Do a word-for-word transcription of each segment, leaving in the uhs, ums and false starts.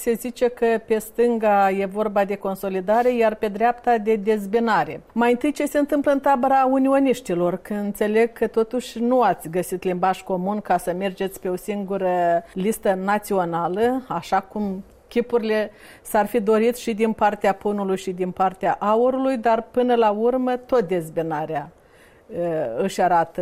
se zice că pe stânga e vorba de consolidare, iar pe dreapta de dezbinare. Mai întâi, ce se întâmplă în tabăra unioniștilor, că înțeleg că totuși nu ați găsit limbaj comun ca să mergeți pe o singură listă națională, așa cum chipurile s-ar fi dorit și din partea Punului și din partea Aurului, dar până la urmă tot dezbinarea își arată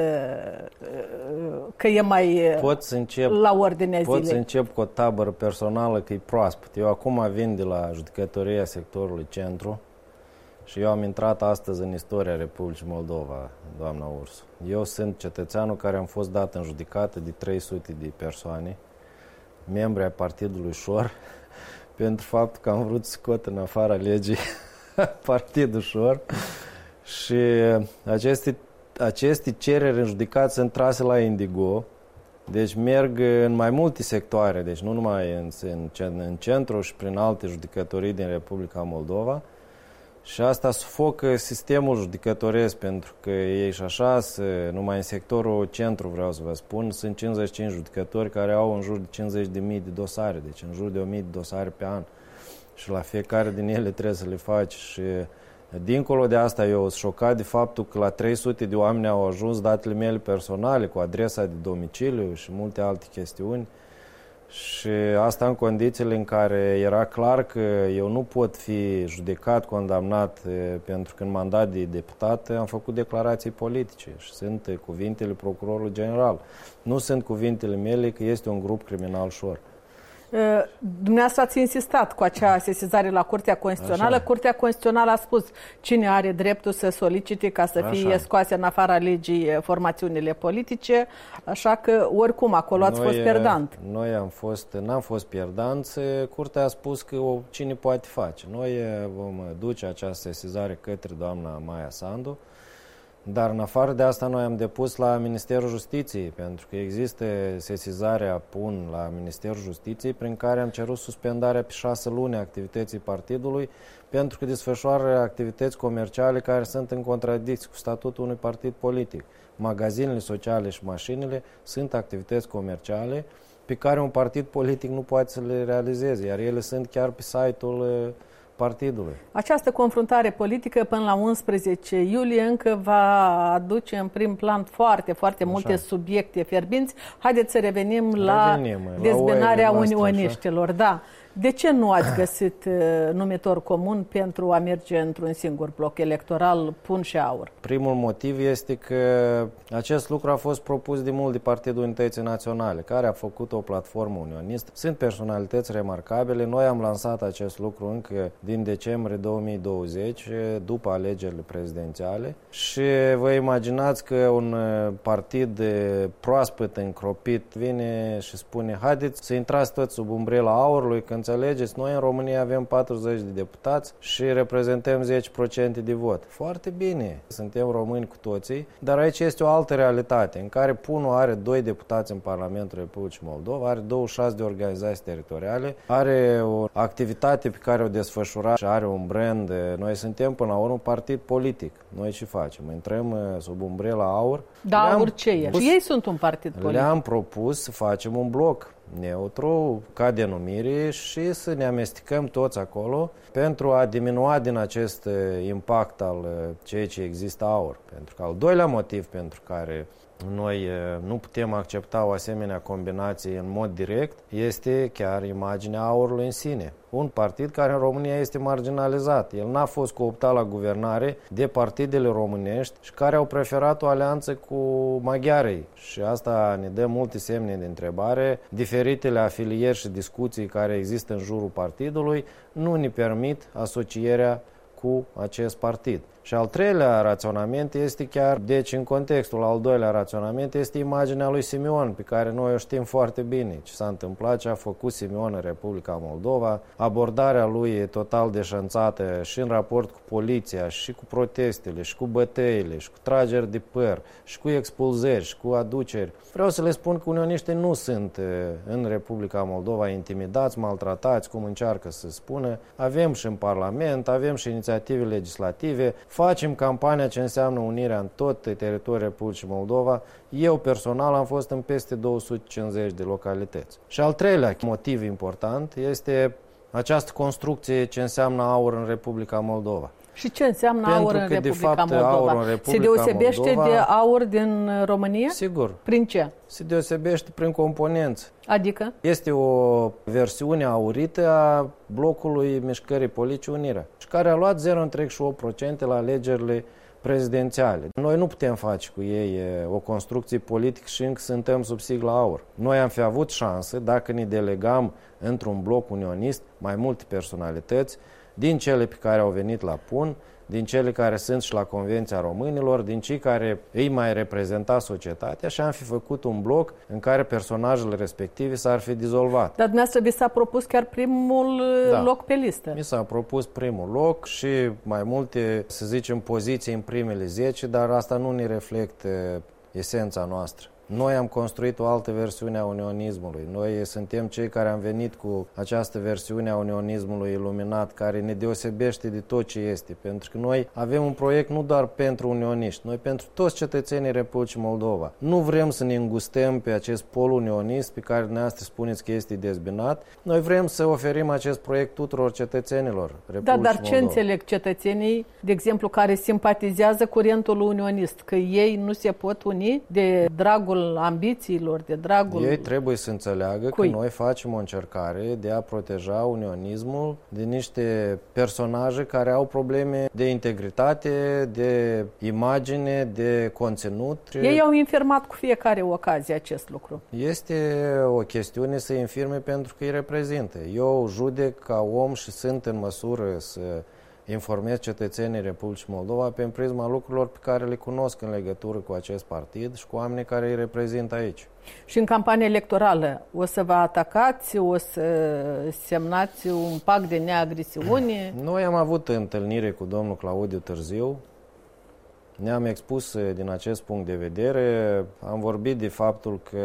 că e mai încep, la ordinea zilei. Pot să încep cu o tabără personală că e proaspăt. Eu acum vin de la judecătoria sectorului Centru și eu am intrat astăzi în istoria Republicii Moldova, doamna Ursu. Eu sunt cetățeanul care am fost dat în judecată de trei sute de persoane, membri ai Partidului Șor, pentru faptul că am vrut să scot în afara legii Partidul Șor. Și aceste, aceste cereri în judecată sunt trase la Indigo, deci merg în mai multe sectoare, deci nu numai în, în, în centru și prin alte judecătorii din Republica Moldova. Și asta sufocă sistemul judecătoresc, pentru că ei și așa, numai în sectorul centru, vreau să vă spun, sunt cincizeci și cinci judecători care au în jur de cincizeci de mii de dosare, deci în jur de o mie de dosare pe an. Și la fiecare din ele trebuie să le faci. Și dincolo de asta, eu sunt șocat de faptul că la trei sute de oameni au ajuns datele mele personale cu adresa de domiciliu și multe alte chestiuni. Și asta în condițiile în care era clar că eu nu pot fi judecat, condamnat, pentru că în mandat de deputat am făcut declarații politice și sunt cuvintele procurorului general. Nu sunt cuvintele mele că este un grup criminal Șor. Dumneavoastră ați insistat cu acea sesizare la Curtea Constituțională. Așa. Curtea Constituțională a spus cine are dreptul să solicite ca să fie Așa. scoase în afara legii formațiunile politice, așa că oricum acolo ați noi, fost pierdant. Noi am fost, n-am fost pierdanți, Curtea a spus că o, cine poate face. Noi vom duce această sesizare către doamna Maia Sandu. Dar în afară de asta noi am depus la Ministerul Justiției, pentru că există sesizarea P U N la Ministerul Justiției, prin care am cerut suspendarea pe șase luni a activității partidului, pentru că desfășoară activități comerciale care sunt în contradicție cu statutul unui partid politic. Magazinele sociale și mașinile sunt activități comerciale pe care un partid politic nu poate să le realizeze, iar ele sunt chiar pe site-ul partidului. Această confruntare politică până la unsprezece iulie încă va aduce în prim plan foarte, foarte Așa. multe subiecte fierbinți. Haideți să revenim la revenim, dezbinarea la unioniștilor. Da. De ce nu ați găsit uh, numitor comun pentru a merge într-un singur bloc electoral, Pun și Aur? Primul motiv este că acest lucru a fost propus de mult de Partidul Unității Naționale, care a făcut o platformă unionistă. Sunt personalități remarcabile. Noi am lansat acest lucru încă din decembrie două mii douăzeci, după alegerile prezidențiale. Și vă imaginați că un partid proaspăt încropit vine și spune: haideți să intrați toți sub umbrela Aurului, că înțelegeți, noi în România avem patruzeci de deputați și reprezentăm zece la sută de vot. Foarte bine, suntem români cu toții, dar aici este o altă realitate, în care P U N-ul are doi deputați în Parlamentul Republicii Moldova, are douăzeci și șase de organizații teritoriale, are o activitate pe care o desfășura și are un brand. Noi suntem până la urmă un partid politic. Noi ce facem? Intrăm sub umbrela Aur. Da, Aur ce e? Și ei sunt un partid politic. Le-am propus să facem un bloc neutru ca denumire și să ne amestecăm toți acolo pentru a diminua din acest impact al ceea ce există Aur. Pentru că al doilea motiv pentru care noi nu putem accepta o asemenea combinație în mod direct este chiar imaginea Aurului în sine. Un partid care în România este marginalizat. El n-a fost cooptat la guvernare de partidele românești și care au preferat o alianță cu maghiarii. Și asta ne dă multe semne de întrebare. Diferitele afilieri și discuții care există în jurul partidului nu ne permit asocierea cu acest partid. Și al treilea raționament este chiar, deci în contextul al doilea raționament, este imaginea lui Simeon, pe care noi o știm foarte bine ce s-a întâmplat, ce a făcut Simeon în Republica Moldova. Abordarea lui e total deșanțată și în raport cu poliția, și cu protestele, și cu bătăile, și cu trageri de păr, și cu expulzări, și cu aduceri. Vreau să le spun că unioniștii nu sunt în Republica Moldova intimidați, maltratați, cum încearcă să spună. Avem și în Parlament, avem și inițiative legislative. Facem campania ce înseamnă unirea în tot teritoriul Republicii Moldova. Eu personal am fost în peste două sute cincizeci de localități. Și al treilea motiv important este această construcție ce înseamnă aur în Republica Moldova. Și ce înseamnă Pentru aur în că, Republica de fapt, Moldova? aur în Republica Se deosebește Moldova, de aur din România? Sigur. Prin ce? Se deosebește prin componenți. Adică? Este o versiune aurită a blocului Mișcării Politice Unirea, și care a luat zero virgulă treizeci și opt la sută la alegerile prezidențiale. Noi nu putem face cu ei o construcție politică și încă suntem sub sigla aur. Noi am fi avut șansă, dacă ne delegam într-un bloc unionist mai multe personalități, din cele pe care au venit la P U N, din cele care sunt și la Convenția Românilor, din cei care îi mai reprezenta societatea, și am fi făcut un bloc în care personajele respective s-ar fi dizolvat. Dar dumneavoastră vi s-a propus chiar primul da. loc pe listă. Mi s-a propus primul loc și mai multe, să zicem, poziții în primele zece, dar asta nu ne reflectă esența noastră. Noi am construit o altă versiune a unionismului. Noi suntem cei care am venit cu această versiune a unionismului iluminat, care ne deosebește de tot ce este. Pentru că noi avem un proiect nu doar pentru unioniști, noi pentru toți cetățenii Republicii Moldova. Nu vrem să ne îngustăm pe acest pol unionist pe care dumneavoastră spuneți că este dezbinat. Noi vrem să oferim acest proiect tuturor cetățenilor Republicii Da, dar Moldova. ce înțeleg cetățenii, de exemplu, care simpatizează curentul unionist? Că ei nu se pot uni de dragul ambițiilor, de dragul... Ei trebuie să înțeleagă Cui? că noi facem o încercare de a proteja unionismul de niște personaje care au probleme de integritate, de imagine, de conținut. Ei au infirmat cu fiecare ocazie acest lucru. Este o chestiune să infirme pentru că îi reprezintă. Eu judec ca om și sunt în măsură să informez cetățenii Republicii Moldova pe prisma lucrurilor pe care le cunosc în legătură cu acest partid și cu oamenii care îi reprezintă aici. Și în campania electorală o să vă atacați, o să semnați un pact de neagresiune? Noi am avut întâlnire cu domnul Claudiu Târziu, ne-am expus din acest punct de vedere, am vorbit de faptul că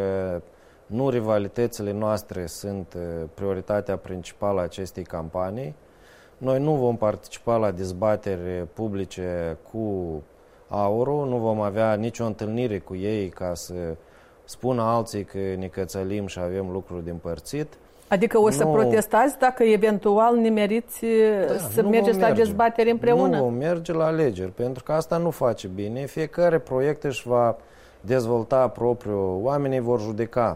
nu rivalitățile noastre sunt prioritatea principală a acestei campanii. Noi nu vom participa la dezbateri publice cu Aurul, nu vom avea nicio întâlnire cu ei ca să spună alții că ne cățălim și avem lucruri de împărțit. Adică o să nu, protestați dacă eventual nimeriți da, să mergeți la dezbateri împreună? Nu vom merge la alegeri, pentru că asta nu face bine. Fiecare proiect își va dezvolta propriu, oamenii vor judeca.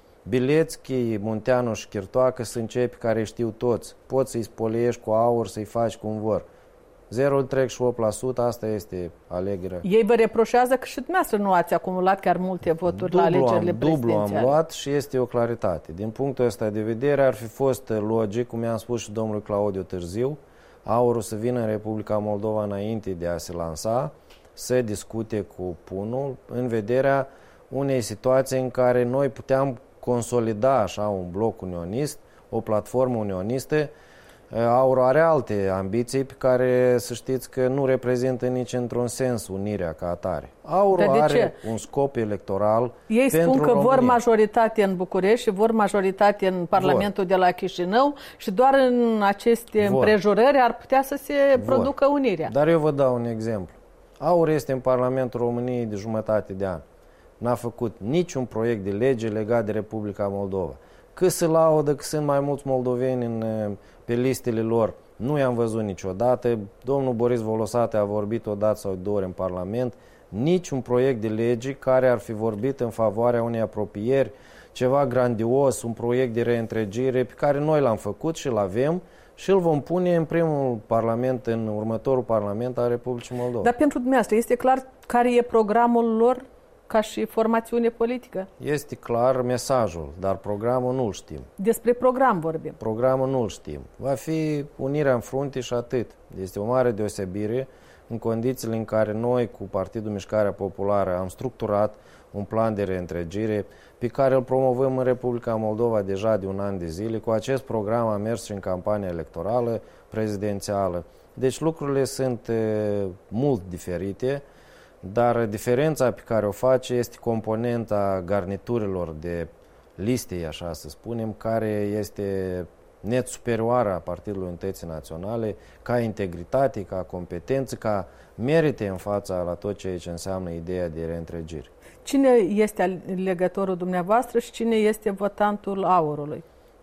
Bilețchi, Munteanu și Chirtoacă sunt cei pe care îi știu toți. Poți să-i spoliești cu aur, să-i faci cum vor. zero virgulă treizeci și opt la sută, asta este alegerea. Ei vă reproșează că și dumneavoastră nu ați acumulat chiar multe voturi dublu la alegerile am, prezidențiale. Dublu am luat și este o claritate. Din punctul ăsta de vedere ar fi fost logic, cum i-am spus și domnului Claudiu Târziu, aurul să vină în Republica Moldova înainte de a se lansa, să discute cu P U N-ul în vederea unei situații în care noi puteam consolida așa un bloc unionist, o platformă unionistă. Aurul are alte ambiții pe care să știți că nu reprezintă nici într-un sens unirea ca atare. Aurul are ce? un scop electoral. Ei pentru spun că România. vor majoritate în București și vor majoritate în Parlamentul vor. de la Chișinău și doar în aceste vor. împrejurări ar putea să se vor. producă unirea. Dar eu vă dau un exemplu. Aur este în Parlamentul României de jumătate de an. N-a făcut niciun proiect de lege legat de Republica Moldova. Cât se laudă că sunt mai mulți moldoveni în, pe listele lor, nu i-am văzut niciodată. Domnul Boris Volosate a vorbit odată sau două ori în Parlament. Niciun proiect de lege care ar fi vorbit în favoarea unei apropieri, ceva grandios, un proiect de reîntregire pe care noi l-am făcut și îl avem și îl vom pune în primul Parlament, în următorul Parlament al Republicii Moldova. Dar pentru dumneavoastră este clar care e programul lor ca și formațiune politică? Este clar mesajul, dar programul nu-l știm. Despre program vorbim. Programul nu-l știm. Va fi unirea în frunte și atât. Este o mare deosebire în condițiile în care noi cu Partidul Mișcarea Populară am structurat un plan de reîntregire pe care îl promovăm în Republica Moldova deja de un an de zile. Cu acest program am mers și în campania electorală prezidențială. Deci lucrurile sunt e, mult diferite. Dar diferența pe care o face este componenta garniturilor de liste, așa să spunem, care este net superioară a Partidului Unității Naționale, ca integritate, ca competență, ca merite în fața la tot ceea ce înseamnă ideea de reîntregire. Cine este legătorul dumneavoastră și cine este votantul Aurului?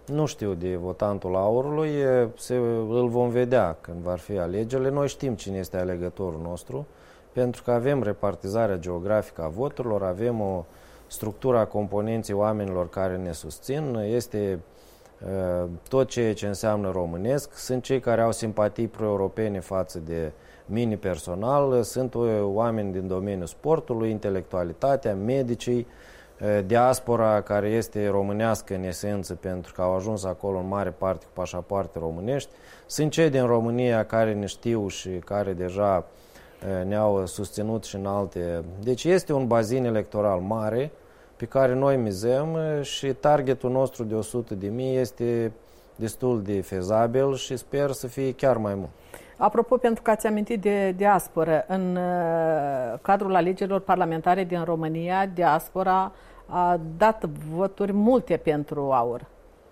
Nu știu de votantul Aurului, se, îl vom vedea când vor fi alegerile. Noi știm cine este alegătorul nostru, pentru că avem repartizarea geografică a voturilor, avem o structură a componenței oamenilor care ne susțin, este uh, tot ceea ce înseamnă românesc, sunt cei care au simpatii pro-europene față de mini personal, sunt oameni din domeniul sportului, intelectualitatea, medicii, diaspora care este românească în esență pentru că au ajuns acolo în mare parte cu pașapoarte românești. Sunt cei din România care ne știu și care deja ne-au susținut și în alte. Deci este un bazin electoral mare pe care noi mizăm și targetul nostru de o sută de mii este destul de fezabil și sper să fie chiar mai mult. Apropo, pentru că ați amintit de diasporă, în cadrul alegerilor parlamentare din România, diaspora a dat voturi multe pentru Aur.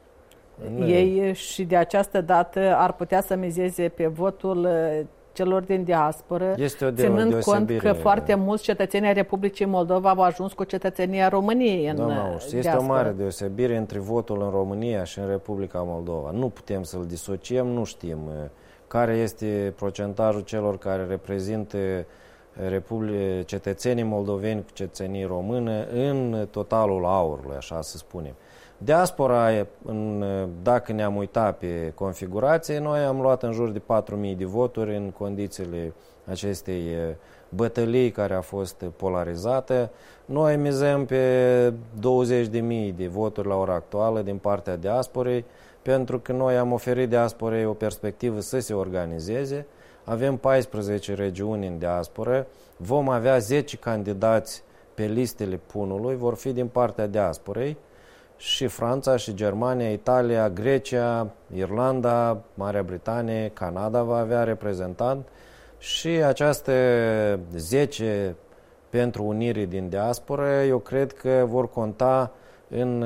Nu. Ei și de această dată ar putea să mizeze pe votul celor din diasporă, ținând cont că foarte mulți cetățeni ai Republicii Moldova au ajuns cu cetățenia României în Doamna Urs, diaspora. Este o mare deosebire între votul în România și în Republica Moldova. Nu putem să-l disociem, nu știm care este procentajul celor care reprezintă Republic, cetățenii moldoveni cu cetățenii române în totalul Aurului, așa să spunem. Diaspora, în, dacă ne-am uitat pe configurație, noi am luat în jur de patru mii de voturi în condițiile acestei bătălii care a fost polarizată. Noi mizăm pe douăzeci de mii de voturi la ora actuală din partea diasporei, pentru că noi am oferit diasporei o perspectivă să se organizeze. Avem paisprezece regiuni în diasporă, vom avea zece candidați pe listele punului, vor fi din partea diasporei și Franța, și Germania, Italia, Grecia, Irlanda, Marea Britanie, Canada va avea reprezentant și această zece pentru unirii din diasporă, eu cred că vor conta în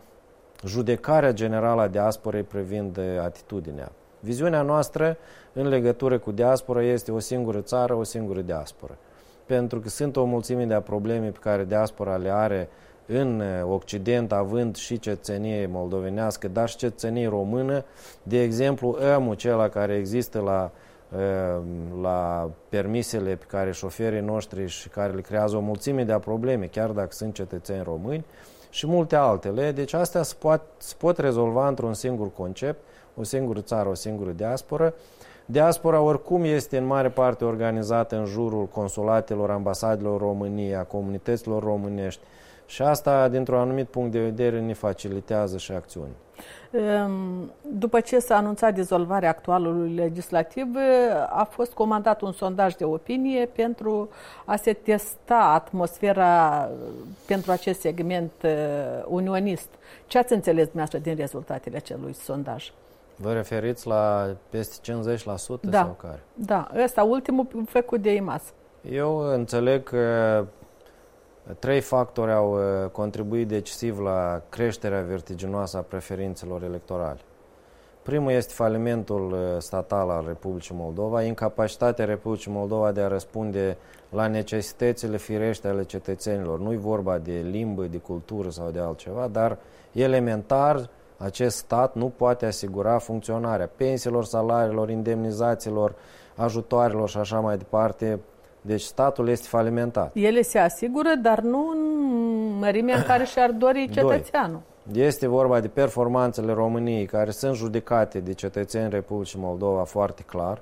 judecarea generală a diasporei privind atitudinea. Viziunea noastră în legătură cu diaspora este o singură țară, o singură diasporă. Pentru că sunt o mulțime de probleme pe care diaspora le are în Occident, având și cetățenie moldovenească, dar și cetățenie română. De exemplu, ămul acela care există la, la permisele pe care șoferii noștri și care le creează o mulțime de probleme, chiar dacă sunt cetățeni români, și multe altele. Deci astea se pot, se pot rezolva într-un singur concept, o singură țară, o singură diasporă. Diaspora oricum este în mare parte organizată în jurul consulatelor, ambasadelor României, a comunităților românești și asta, dintr-un anumit punct de vedere, ne facilitează și acțiuni. După ce s-a anunțat dizolvarea actualului legislativ, a fost comandat un sondaj de opinie pentru a se testa atmosfera pentru acest segment unionist. Ce ați înțeles dumneavoastră din rezultatele acelui sondaj? Vă referiți la peste cincizeci la sută da, sau care? Da, ăsta ultimul făcut de I M A S. Eu înțeleg că trei factori au contribuit decisiv la creșterea vertiginoasă a preferințelor electorale. Primul este falimentul statal al Republicii Moldova, incapacitatea Republicii Moldova de a răspunde la necesitățile firești ale cetățenilor. Nu-i vorba de limbă, de cultură sau de altceva, dar elementar acest stat nu poate asigura funcționarea pensiilor, salariilor, indemnizațiilor, ajutoarelor și așa mai departe. Deci statul este falimentat. Ele se asigură, dar nu în mărimea în care și-ar dori cetățeanul. Doi. Este vorba de performanțele României care sunt judecate de cetățeni Republicii Moldova foarte clar.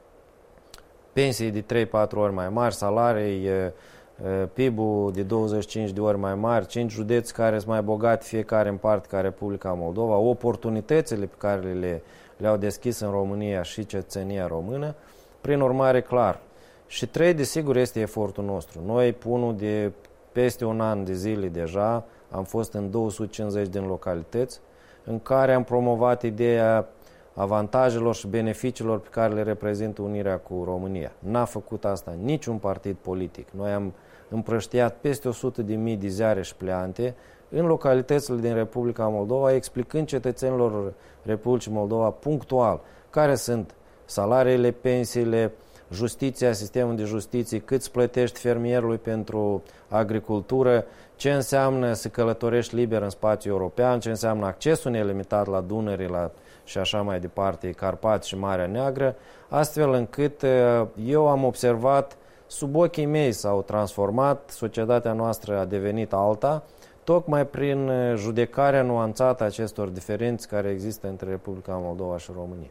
Pensii de trei patru ori mai mari, salarii, P I B-ul de douăzeci și cinci de ori mai mari, cinci județi care sunt mai bogate fiecare în parte ca Republica Moldova, oportunitățile pe care le, le-au deschis în România și cetățenia română. Prin urmare, clar. Și trei, desigur, este efortul nostru. Noi, punul de peste un an de zile deja, am fost în două sute cincizeci din localități, în care am promovat ideea avantajelor și beneficiilor pe care le reprezintă unirea cu România. N-a făcut asta niciun partid politic. Noi am împrăștiat peste o sută de mii de ziare și pleante în localitățile din Republica Moldova, explicând cetățenilor Republicii Moldova punctual care sunt salariile, pensiile, justiția, sistemul de justiție, cât îți plătești fermierului pentru agricultură, ce înseamnă să călătorești liber în spațiul european, ce înseamnă accesul nelimitat la Dunăre la, și așa mai departe, Carpați și Marea Neagră, astfel încât eu am observat, sub ochii mei s-au transformat, societatea noastră a devenit alta, tocmai prin judecarea nuanțată a acestor diferențe care există între Republica Moldova și România.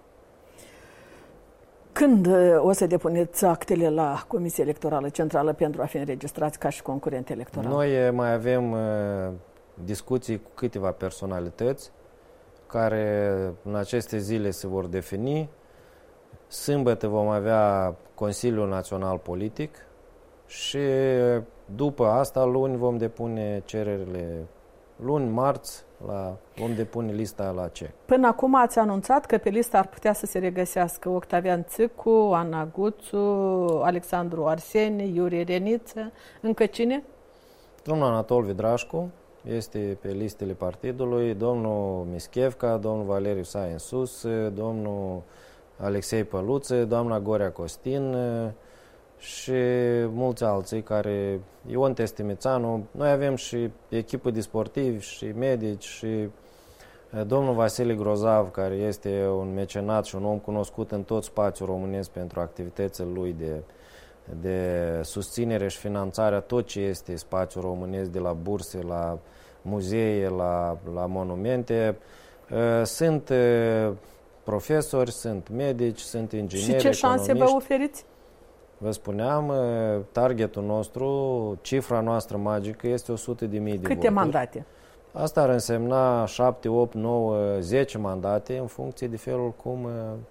Când o să depuneți actele la Comisia Electorală Centrală pentru a fi înregistrați ca și concurent electoral? Noi mai avem uh, discuții cu câteva personalități care în aceste zile se vor defini. Sâmbătă vom avea Consiliul Național Politic și după asta luni vom depune cererile, luni, marți, la, vom depune lista la C E C. Până acum ați anunțat că pe listă ar putea să se regăsească Octavian Țicu, Ana Guțu, Alexandru Arseni, Iurie Reniță. Încă cine? Domnul Anatol Vidrașcu este pe listele partidului, domnul Mischevca, domnul Valeriu Sain Sus, domnul Alexei Păluță, doamna Gorea Costin și mulți alții care, Ion Testimițanu, noi avem și echipă de sportivi și medici și domnul Vasile Grozav, care este un mecenat și un om cunoscut în tot spațiul românesc pentru activitățile lui de, de susținere și finanțarea tot ce este spațiul românesc, de la burse, la muzee, la, la monumente. Sunt profesori, sunt medici, sunt ingineri, și ce șanse vă oferiți? Vă spuneam, targetul nostru, cifra noastră magică este o sută de mii de voturi. Câte mandate? Asta ar însemna șapte, opt, nouă, zece mandate în funcție de felul cum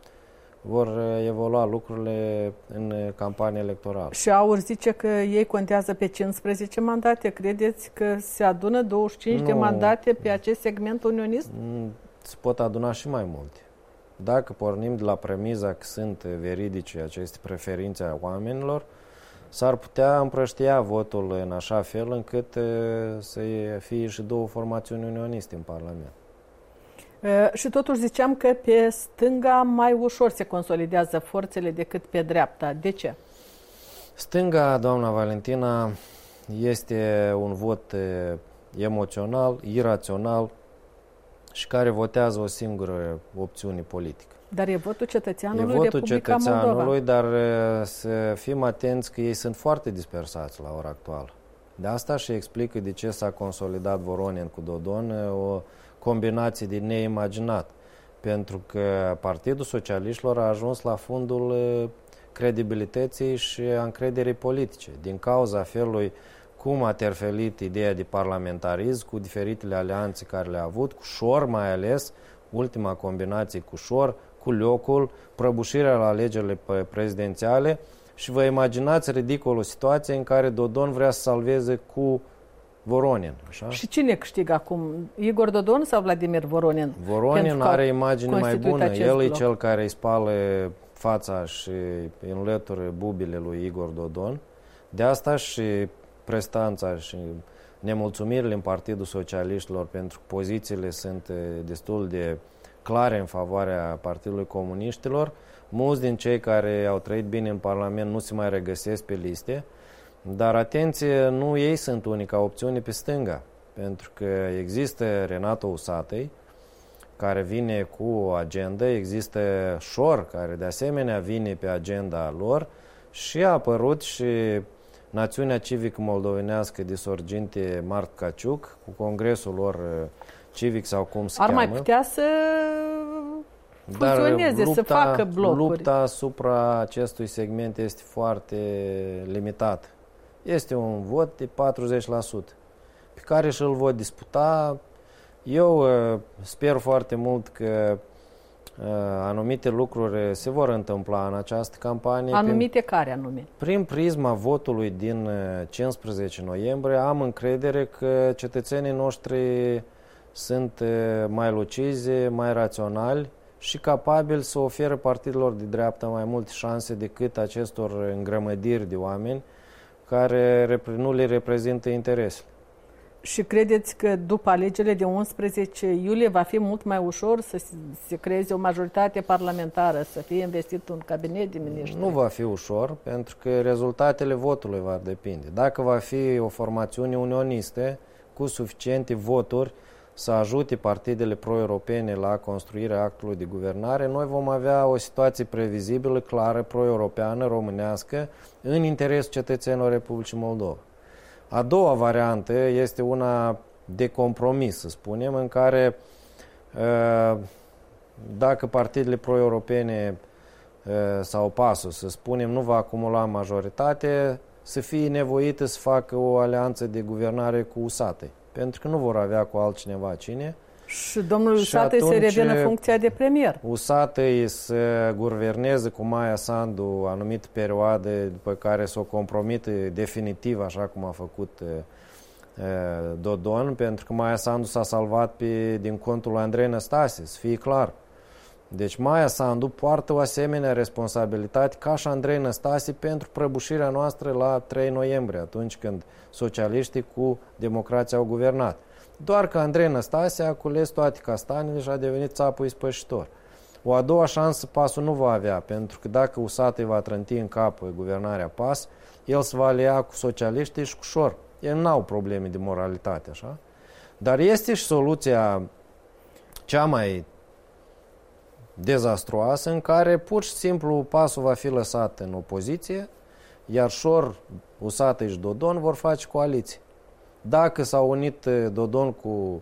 vor evolua lucrurile în campania electorală. Și Aur zice că ei contează pe cincisprezece mandate. Credeți că se adună douăzeci și cinci nu, de mandate pe acest segment unionist? Se pot aduna și mai multe. Dacă pornim de la premiza că sunt veridice aceste preferințe a oamenilor, s-ar putea împrăștia votul în așa fel încât să fie și două formațiuni unioniste în Parlament. E, și totuși ziceam că pe stânga mai ușor se consolidează forțele decât pe dreapta. De ce? Stânga, doamna Valentina, este un vot emoțional, irațional, și care votează o singură opțiune politică. Dar e votul cetățeanului E votul Republica cetățeanului, Moldova. dar să fim atenți că ei sunt foarte dispersați la ora actuală. De asta și explică de ce s-a consolidat Voronin cu Dodon, o combinație de neimaginat. Pentru că Partidul Socialiștilor a ajuns la fundul credibilității și a încrederii politice, din cauza felului cum a terfelit ideea de parlamentarism cu diferitele alianțe care le-a avut, cu Șor mai ales, ultima combinație cu Șor, cu Liocul, prăbușirea la alegerile prezidențiale și vă imaginați ridicolul situație în care Dodon vrea să salveze cu Voronin. Așa? Și cine câștigă acum? Igor Dodon sau Vladimir Voronin? Voronin are imagine mai bună. El bloc. e cel care îi spală fața și înlătură bubile lui Igor Dodon. De asta și prestanța și nemulțumirile în Partidul Socialiștilor, pentru că pozițiile sunt destul de clare în favoarea Partidului Comuniștilor. Mulți din cei care au trăit bine în Parlament nu se mai regăsesc pe liste, dar atenție, nu ei sunt unica opțiune pe stânga, pentru că există Renato Usatăi, care vine cu o agendă, există Șor, care de asemenea vine pe agenda lor și a apărut și Națiunea Civică Moldovenească de Sorginte Mart Caciuc, cu congresul lor civic sau cum se Ar cheamă. mai putea să funcționeze, lupta, să facă blocuri. Lupta asupra acestui segment este foarte limitată. Este un vot de patruzeci la sută pe care și-l voi disputa. Eu uh, sper foarte mult că uh, anumite lucruri se vor întâmpla în această campanie. Anumite prin, care anume? Prin prisma votului din cincisprezece noiembrie am încredere că cetățenii noștri sunt uh, mai lucizi, mai raționali și capabili să ofere partidelor de dreapta mai multe șanse decât acestor îngrămădiri de oameni care nu le reprezintă interesele. Și credeți că după alegerile de unsprezece iulie va fi mult mai ușor să se creeze o majoritate parlamentară, să fie investit un cabinet de miniștri? Nu va fi ușor, pentru că rezultatele votului vor depinde. Dacă va fi o formațiune unionistă cu suficiente voturi să ajute partidele pro-europene la construirea actului de guvernare, noi vom avea o situație previzibilă, clară, pro-europeană, românească, în interesul cetățenilor Republicii Moldova. A doua variantă este una de compromis, să spunem, în care dacă partidele pro-europene sau PAS-ul, să spunem, nu va acumula majoritate, să fie nevoită să facă o alianță de guvernare cu U S A T, pentru că nu vor avea cu altcineva cine. Și domnul U S A T se revină funcția de premier. U S A T să guverneze cu Maia Sandu o anumită perioadă, după care să o compromită definitiv, așa cum a făcut uh, Dodon, pentru că Maia Sandu s-a salvat pe, din contul lui Andrei Năstase, să fie clar. Deci Maia Sandu poartă o asemenea responsabilitate ca și Andrei Năstase pentru prăbușirea noastră la trei noiembrie, atunci când socialiștii cu democrația au guvernat. Doar că Andrei Năstase a cules toate castanele și a devenit țapul ispășitor. O a doua șansă PAS-ul nu va avea, pentru că dacă U S A T va trânti în cap guvernarea PAS, el se va alia cu socialiștii și cu șor. Ei nu au probleme de moralitate, așa? Dar este și soluția cea mai dezastruoasă, în care pur și simplu PAS-ul va fi lăsat în opoziție, iar șor, U S A T și Dodon vor face coaliție. Dacă s-au unit Dodon cu uh,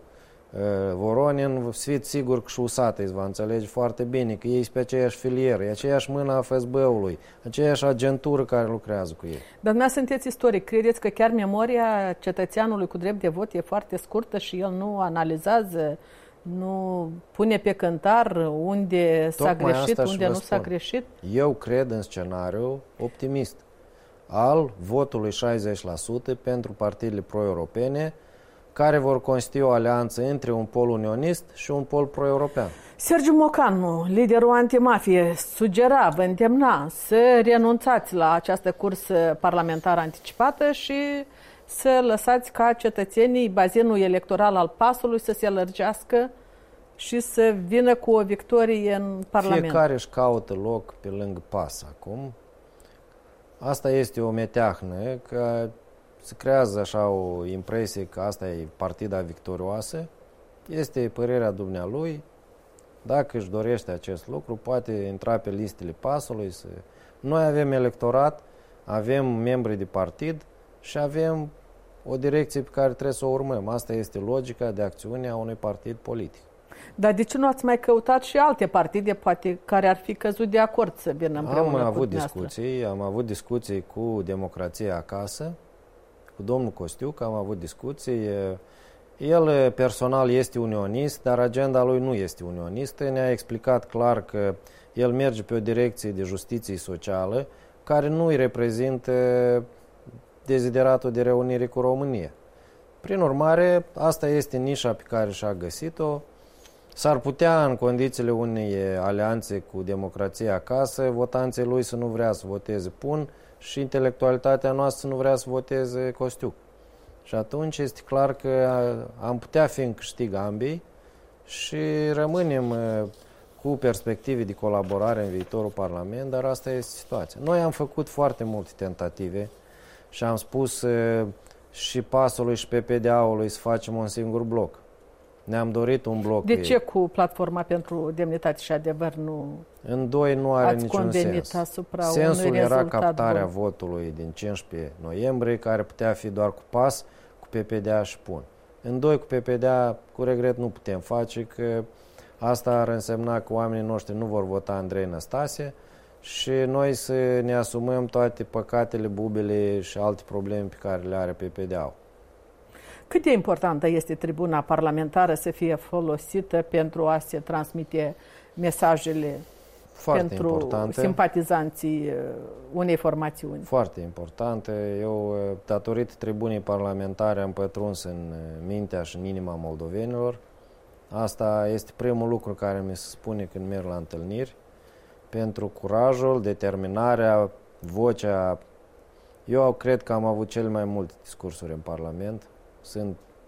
Voronin, fiți sigur că și U S A T îți va înțelege foarte bine că ei sunt pe aceeași filieră, e aceeași mână a F S B-ului, aceeași agentură care lucrează cu ei. Dar dumneavoastră sunteți istoric. Credeți că chiar memoria cetățeanului cu drept de vot e foarte scurtă și el nu analizează, nu pune pe cântar unde s-a greșit, unde nu s-a greșit? Eu cred în scenariu optimist al votului șaizeci la sută pentru partidele pro-europene, care vor constitui o alianță între un pol unionist și un pol pro-european. Sergiu Mocanu, liderul antimafie, sugera, vă îndemna să renunțați la această cursă parlamentară anticipată și să lăsați ca cetățenii, bazinul electoral al PAS-ului să se lărgească și să vină cu o victorie în Parlament. Fiecare își caută loc pe lângă PAS acum. Asta este o meteahnă, că se creează așa o impresie că asta e partida victorioasă. Este părerea dumnealui. Dacă își dorește acest lucru, poate intra pe listele PAS-ului. Să... Noi avem electorat, avem membri de partid și avem o direcție pe care trebuie să o urmăm. Asta este logica de acțiune a unui partid politic. Dar de ce nu ați mai căutat și alte partide, poate, care ar fi căzut de acord să vină împreună Am cu avut discuții, am avut discuții cu Democrația Acasă, cu domnul Costiuc, am avut discuții. El personal este unionist, dar agenda lui nu este unionistă. Ne-a explicat clar că el merge pe o direcție de justiție socială care nu îi reprezintă dezideratul de reunire cu România. Prin urmare, asta este nișa pe care și-a găsit-o. S-ar putea, în condițiile unei alianțe cu Democrația Acasă, votanții lui să nu vrea să voteze Pun și intelectualitatea noastră să nu vrea să voteze Costiuc. Și atunci este clar că am putea fi în câștig ambii și rămânem cu perspective de colaborare în viitorul Parlament, dar asta este situația. Noi am făcut foarte multe tentative și am spus și PAS-ului și P P D A-ului să facem un singur bloc. Ne-am dorit un bloc. De ce cu Platforma pentru Demnitate și Adevăr nu în doi nu are niciun sens. Asupra Sensul era captarea bun. votului din cincisprezece noiembrie, care putea fi doar cu PAS, cu P P D A și Pun. În doi cu P P D A, cu regret, nu putem face, că asta ar însemna că oamenii noștri nu vor vota Andrei Năstase și noi să ne asumăm toate păcatele, bubele și alte probleme pe care le are P P D A-ul. Cât de importantă este tribuna parlamentară să fie folosită pentru a se transmite mesajele Foarte pentru importante. simpatizanții unei formațiuni? Foarte importante. Eu, datorită tribunei parlamentare, am pătruns în mintea și în inima moldovenilor. Asta este primul lucru care mi se spune când merg la întâlniri. Pentru curajul, determinarea, vocea. Eu cred că am avut cele mai multe discursuri în Parlament. Sunt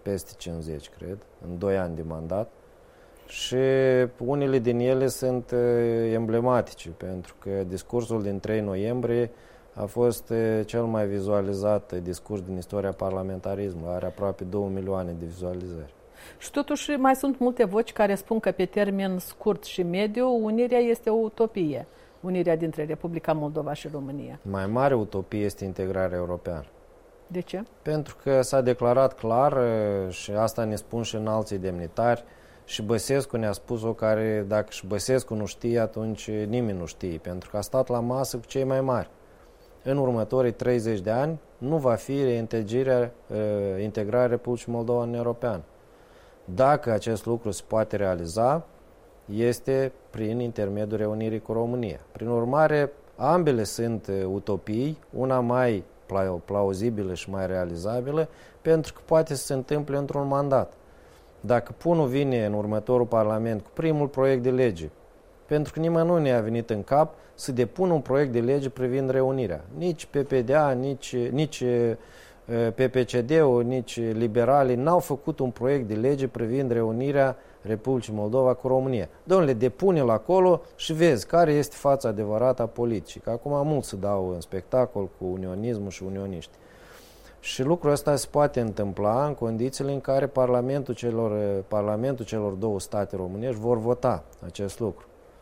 peste cincizeci, cred, în doi ani de mandat. Și unele din ele sunt emblematice, pentru că discursul din trei noiembrie a fost cel mai vizualizat discurs din istoria parlamentarismului. Are aproape două milioane de vizualizări. Și totuși mai sunt multe voci care spun că pe termen scurt și mediu unirea este o utopie. Unirea dintre Republica Moldova și România. Mai mare utopie este integrarea europeană. De ce? Pentru că s-a declarat clar, și asta ne spun și înalții demnitari, și Băsescu ne-a spus-o, care dacă și Băsescu nu știe, atunci nimeni nu știe, pentru că a stat la masă cu cei mai mari. În următorii treizeci de ani nu va fi reintegrarea, integrarea Republicii Moldova în Europeană. Dacă acest lucru se poate realiza, este prin intermediul reunirii cu România. Prin urmare, ambele sunt utopii, una mai plauzibilă și mai realizabilă, pentru că poate să se întâmple într-un mandat. Dacă Punul vine în următorul Parlament cu primul proiect de lege, pentru că nimănui nu a venit în cap să depună un proiect de lege privind reunirea. Nici P P D A, nici, nici P P C D-ul, nici liberalii n-au făcut un proiect de lege privind reunirea Republicii Moldova cu România. Dom'le, depune-l acolo și vezi care este fața adevărată a politicii. Că acum mulți se dau în spectacol cu unionismul și unioniști. Și lucrul ăsta se poate întâmpla în condițiile în care Parlamentul celor, Parlamentul celor două state românești vor vota acest lucru.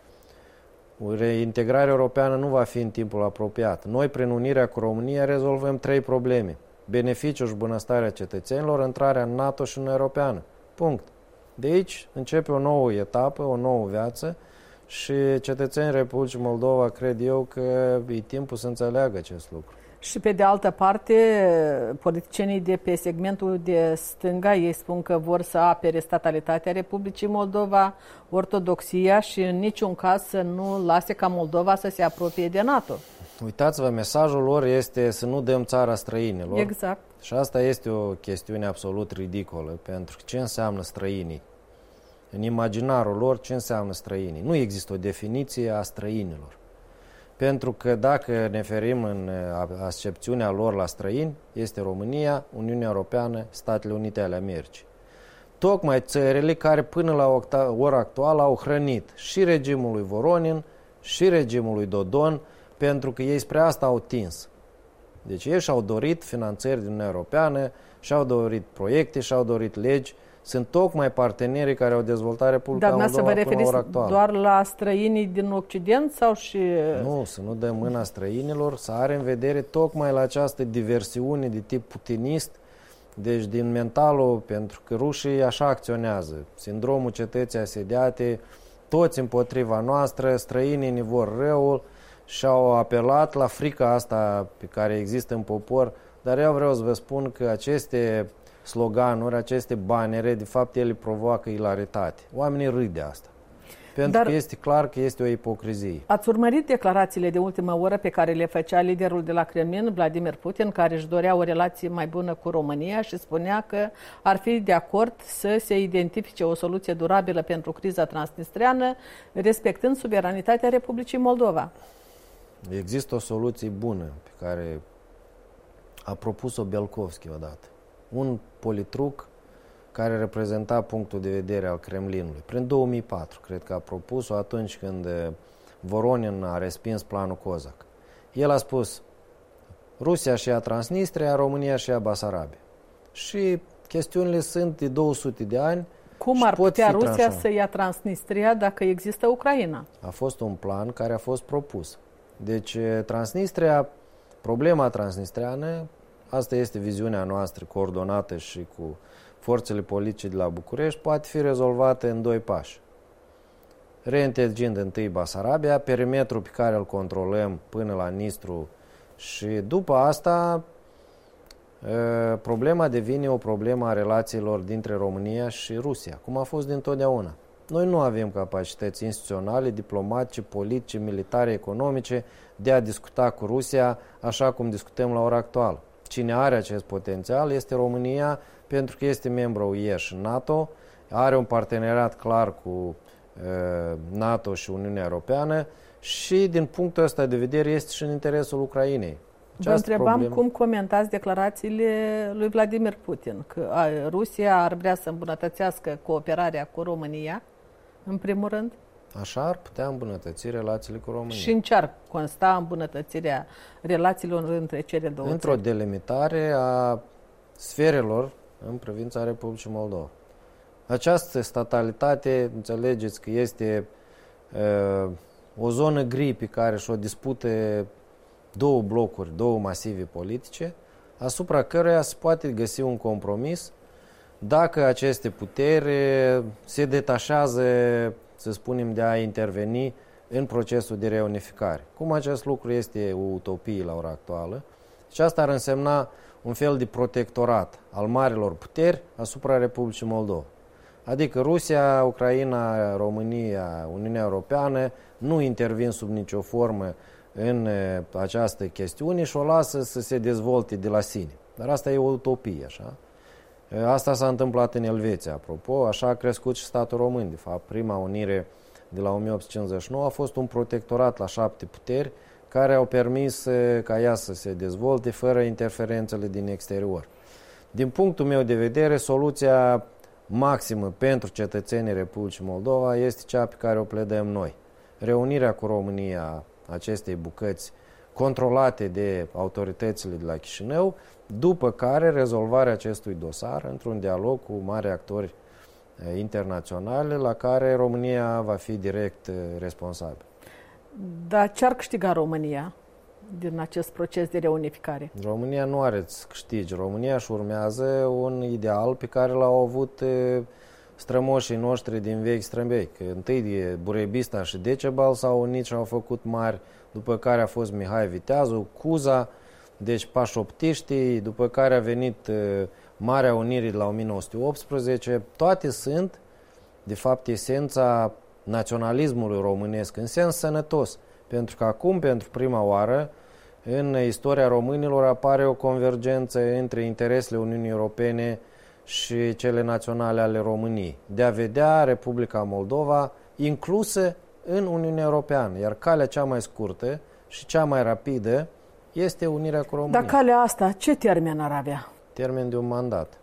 Reintegrarea europeană nu va fi în timpul apropiat. Noi, prin unirea cu România, rezolvăm trei probleme. Beneficiul și bunăstarea cetățenilor, intrarea în NATO și în Europeană. Punct. De aici începe o nouă etapă, o nouă viață și cetățenii Republicii Moldova cred eu că e timpul să înțeleagă acest lucru. Și pe de altă parte, politicienii de pe segmentul de stânga, ei spun că vor să apere statalitatea Republicii Moldova, ortodoxia și în niciun caz să nu lase ca Moldova să se apropie de NATO. Uitați-vă, mesajul lor este să nu dăm țara străinilor. Exact. Și asta este o chestiune absolut ridicolă, pentru că ce înseamnă străinii? În imaginarul lor, ce înseamnă străinii? Nu există o definiție a străinilor. Pentru că dacă ne ferim în accepțiunea lor la străini, este România, Uniunea Europeană, Statele Unite ale Americii. Tocmai țările care până la ora actuală au hrănit și regimul lui Voronin și regimul lui Dodon, pentru că ei spre asta au tins. Deci ei și-au dorit finanțări din Uniunea Europeană, și-au dorit proiecte, și-au dorit legi. Sunt tocmai partenerii care au dezvoltat Republica Dar Moldova până la ora actuală. Doar la străinii din Occident sau și... Nu, să nu dăm mâna străinilor, să are în vedere tocmai la această diversiune de tip putinist, deci din mentalul, pentru că rușii așa acționează. Sindromul cetății asediate, toți împotriva noastră, străinii ne vor răul și au apelat la frica asta pe care există în popor, dar eu vreau să vă spun că aceste sloganuri, aceste banere, de fapt ele provoacă ilaritate. Oamenii râd de asta. Pentru Dar că este clar că este o ipocrizie. Ați urmărit declarațiile de ultimă oră pe care le făcea liderul de la Kremlin, Vladimir Putin, care își dorea o relație mai bună cu România și spunea că ar fi de acord să se identifice o soluție durabilă pentru criza transnistreană, respectând suveranitatea Republicii Moldova. Există o soluție bună pe care a propus-o Belkovski odată. Un politruc care reprezenta punctul de vedere al Kremlinului. Prin două mii patru, cred că a propus-o atunci când Voronin a respins planul Cozac. El a spus, Rusia și ia Transnistria, România și ia Basarabia. Și chestiunile sunt de două sute de ani. Cum ar putea Rusia să ia Transnistria dacă există Ucraina? A fost un plan care a fost propus. Deci Transnistria, problema transnistreană, asta este viziunea noastră coordonată și cu forțele politice de la București, poate fi rezolvată în doi pași. Reintegrând întâi Basarabia, perimetrul pe care îl controlăm până la Nistru și după asta problema devine o problemă a relațiilor dintre România și Rusia, cum a fost dintotdeauna. Noi nu avem capacități instituționale, diplomatice, politice, militare, economice de a discuta cu Rusia așa cum discutăm la ora actuală. Cine are acest potențial este România, pentru că este membru U E și NATO, are un parteneriat clar cu uh, NATO și Uniunea Europeană și din punctul ăsta de vedere este și în interesul Ucrainei. Vă întrebam problemă. Cum comentați declarațiile lui Vladimir Putin, că Rusia ar vrea să îmbunătățească cooperarea cu România, în primul rând? Așa ar putea îmbunătăți relațiile cu România. Și în ce ar consta îmbunătățirea relațiilor între cele două Într-o țări? delimitare a sferelor în privința Republicii Moldova. Această statalitate, înțelegeți că este uh, o zonă gri pe care și-o dispute două blocuri, două masive politice, asupra căreia se poate găsi un compromis dacă aceste puteri se detașează, să spunem, de a interveni în procesul de reunificare. Cum acest lucru este o utopie la ora actuală, și asta ar însemna un fel de protectorat al marilor puteri asupra Republicii Moldova. Adică Rusia, Ucraina, România, Uniunea Europeană nu intervin sub nicio formă în această chestiune și o lasă să se dezvolte de la sine. Dar asta e o utopie, așa. Asta s-a întâmplat în Elveția, apropo, așa a crescut și statul român. De fapt, prima unire de la o mie opt sute cincizeci și nouă a fost un protectorat la șapte puteri care au permis ca ea să se dezvolte fără interferențele din exterior. Din punctul meu de vedere, soluția maximă pentru cetățenii Republicii Moldova este cea pe care o pledăm noi. Reunirea cu România acestei bucăți controlate de autoritățile de la Chișinău, după care rezolvarea acestui dosar într-un dialog cu mari actori internaționale la care România va fi direct responsabil. Dar ce ar câștiga România din acest proces de reunificare? România nu are să câștige. România își urmează un ideal pe care l-au avut strămoșii noștri din vechi strămbei. Că întâi de Burebista și Decebal s-au unit și au făcut mari, după care a fost Mihai Viteazu, Cuza, deci pașoptiștii, după care a venit Marea Unire de la o mie nouă sute optsprezece. Toate sunt, de fapt, esența naționalismului românesc, în sens sănătos. Pentru că acum, pentru prima oară, în istoria românilor apare o convergență între interesele Uniunii Europene și cele naționale ale României, de a vedea Republica Moldova inclusă în Uniunea Europeană, iar calea cea mai scurtă și cea mai rapidă este unirea cu România. Dar calea asta, ce termen ar avea? Termen de un mandat.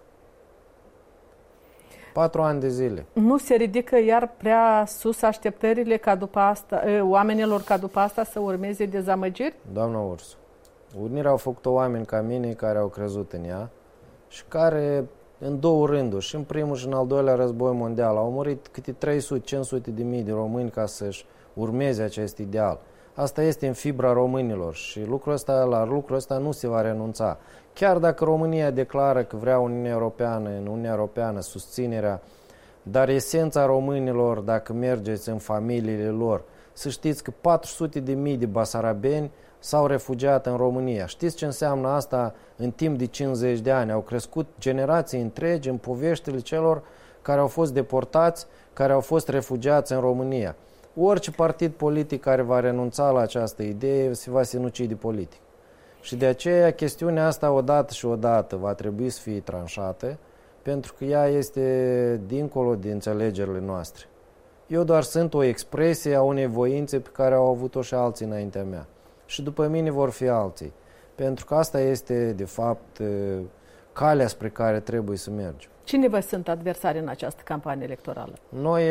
Patru ani de zile. Nu se ridică iar prea sus așteptările ca după asta, oamenilor ca după asta să urmeze dezamăgiri? Doamna Ursu, unirea au făcut-o oameni ca mine care au crezut în ea și care în două rânduri, și în primul și în al doilea război mondial, au murit câte trei sute cinci sute de mii de români ca să-și urmeze acest ideal. Asta este în fibra românilor și lucrul ăsta, la lucrul ăsta nu se va renunța. Chiar dacă România declară că vrea Uniunea Europeană, în Uniunea Europeană susținerea, dar esența românilor, dacă mergeți în familiile lor, să știți că patru sute de mii de basarabeni s-au refugiat în România. Știți ce înseamnă asta în timp de cincizeci de ani? Au crescut generații întregi în poveștile celor care au fost deportați, care au fost refugiați în România. Orice partid politic care va renunța la această idee se va sinucide politic. Și de aceea chestiunea asta odată și odată va trebui să fie tranșată, pentru că ea este dincolo de înțelegerile noastre. Eu doar sunt o expresie a unei voințe pe care au avut-o și alții înaintea mea. Și după mine vor fi alții. Pentru că asta este, de fapt, calea spre care trebuie să mergem. Cine vă sunt adversari în această campanie electorală? Noi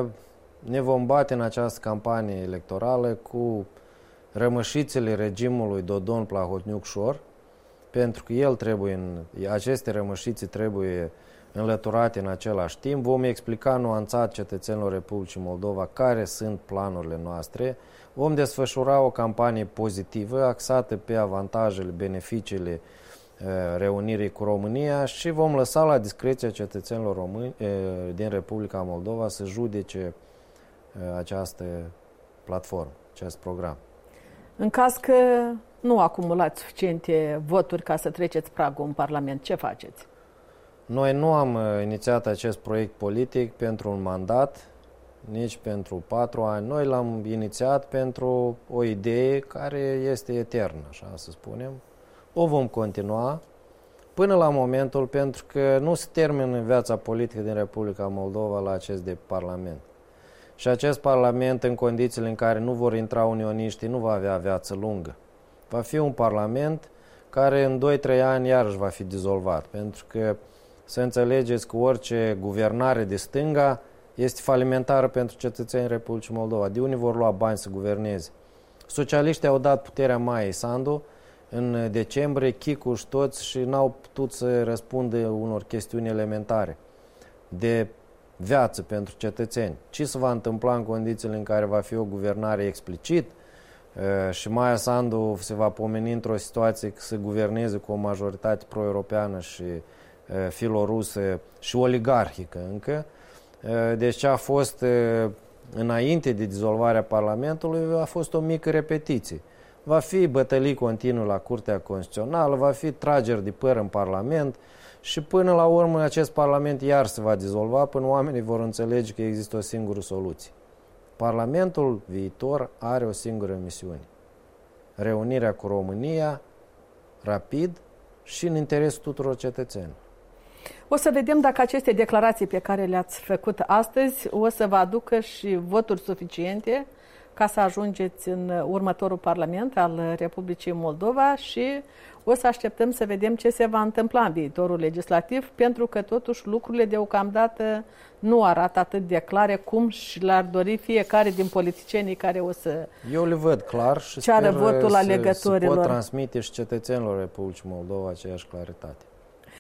ne vom bate în această campanie electorală cu rămășițele regimului Dodon Plahotniuc-Șor, pentru că el trebuie în, aceste rămășițe trebuie înlăturate în același timp. Vom explica nuanțat cetățenilor Republicii Moldova care sunt planurile noastre. Vom desfășura o campanie pozitivă axată pe avantajele, beneficiile reunirii cu România și vom lăsa la discreția cetățenilor români din Republica Moldova să judece această platformă, acest program. În caz că nu acumulați suficiente voturi ca să treceți pragul în Parlament, ce faceți? Noi nu am inițiat acest proiect politic pentru un mandat, nici pentru patru ani. Noi l-am inițiat pentru o idee care este eternă, așa să spunem. O vom continua până la momentul, pentru că nu se termină viața politică din Republica Moldova la acest de Parlament. Și acest Parlament, în condițiile în care nu vor intra unioniștii, nu va avea viață lungă. Va fi un Parlament care în doi trei ani iarăși va fi dizolvat. Pentru că să înțelegeți că orice guvernare de stânga este falimentară pentru cetățenii Republicii Moldova. De unde vor lua bani să guverneze? Socialiștii au dat puterea Maiei Sandu în decembrie, Chicu și toți, și n-au putut să răspundă unor chestiuni elementare de viață pentru cetățeni. Ce se va întâmpla în condițiile în care va fi o guvernare explicit și Maia Sandu se va pomeni într-o situație că să guverneze cu o majoritate pro-europeană și filorusă și oligarhică încă. Deci ce a fost înainte de dizolvarea Parlamentului a fost o mică repetiție. Va fi bătălii continuu la Curtea Constituțională, va fi trageri de păr în Parlament și până la urmă acest Parlament iar se va dizolva până oamenii vor înțelege că există o singură soluție. Parlamentul viitor are o singură misiune. Reunirea cu România, rapid și în interesul tuturor cetățenilor. O să vedem dacă aceste declarații pe care le-ați făcut astăzi o să vă aducă și voturi suficiente ca să ajungeți în următorul Parlament al Republicii Moldova și o să așteptăm să vedem ce se va întâmpla în viitorul legislativ, pentru că totuși lucrurile deocamdată nu arată atât de clare cum și l-ar dori fiecare din politicienii care o să Eu le văd clar și ceară sper votul să, alegătorilor. să pot transmite și cetățenilor Republicii Moldova aceeași claritate.